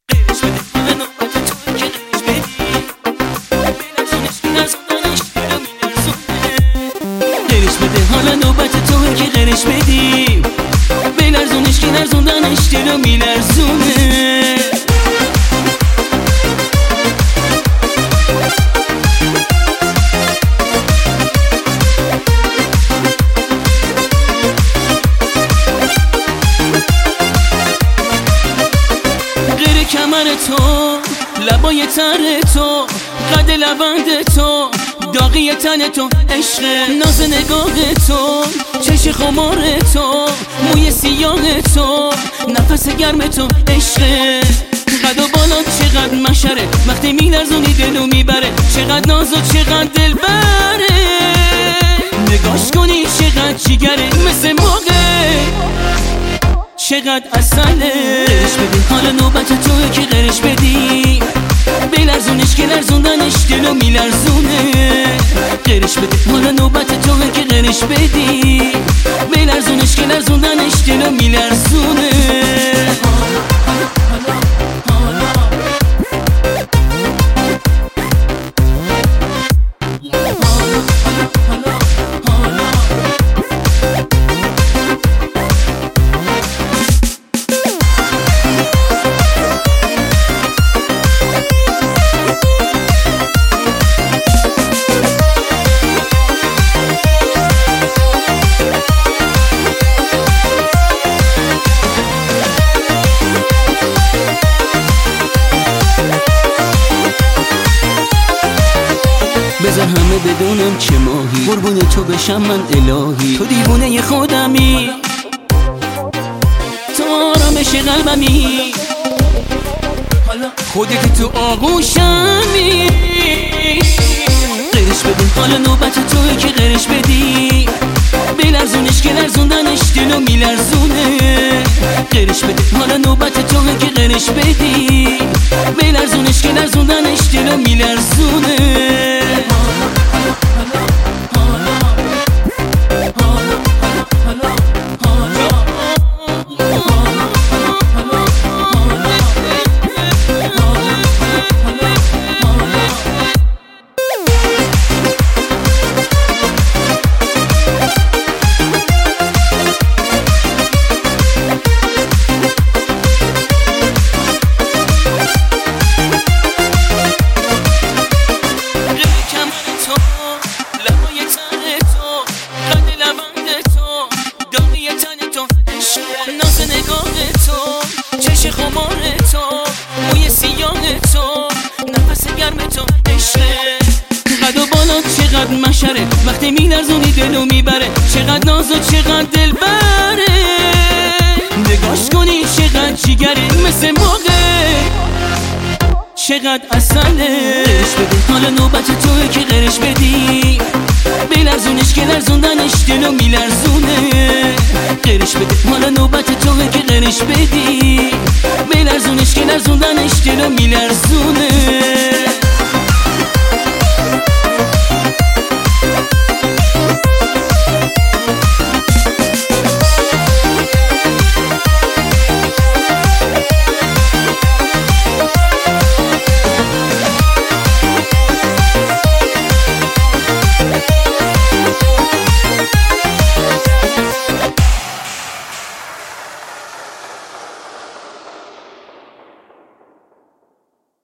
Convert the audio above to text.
قرش بده حال نوبت توی که قرش بدی بلرزونش که لرزوندنش دلو میلرزونه قرش بده حال نوبت توی که قرش بدی بلرزونش که لرزوندنش دلو میلرزونه کمر تو لبای تر تو قد لبند تو داغی تن تو عشق ناز نگاه تو چش خمار تو موی سیاه تو نفس گرم تو عشق قد و بالات چقدر مشره وقتی میلرزونی دلو میبره چقدر ناز و چقدر دلبره نگاش کنی چقدر جیگره مثل موقع چقدر اصله قرش بدی حال نوبت توی که قرش بدی بلرزونش که لرزوندنش دلو میلرزونه قرش بدی حال نوبت توی که قرش بدی بلرزونش که لرزوندنش دلو میلرزونه بذار همه بدونم چه ماهی قربون تو بشم من الهی تو دیوونه خودمی تو آرامش قلبمی خودی که تو آغوشمی قرش بدی حال نوبت توی که قرش بدی بلرزونش که لرزوندنش دلو میلرزونه قرش بدی حال نوبت توی که قرش بدی بلرزونش که لرزوندنش دلو میلرزونه ناز نگاه تو چش خمار تو موی سیاه تو نفس گرم تو عشق قد و بالات چقدر مشره وقتی میلرزونی دلو میبره چقدر ناز و چقدر دلبره نگاش کنی چقدر جیگره مثل موقع چقدر اصله قرش بدی حال نوبت توی که قرش بدی بلرزونش که لرزوندنش دلو میلرزونه قرش بدی حال نوبت توی که قرش بدی بلرزونش که لرزوندنش دلو میلرزونه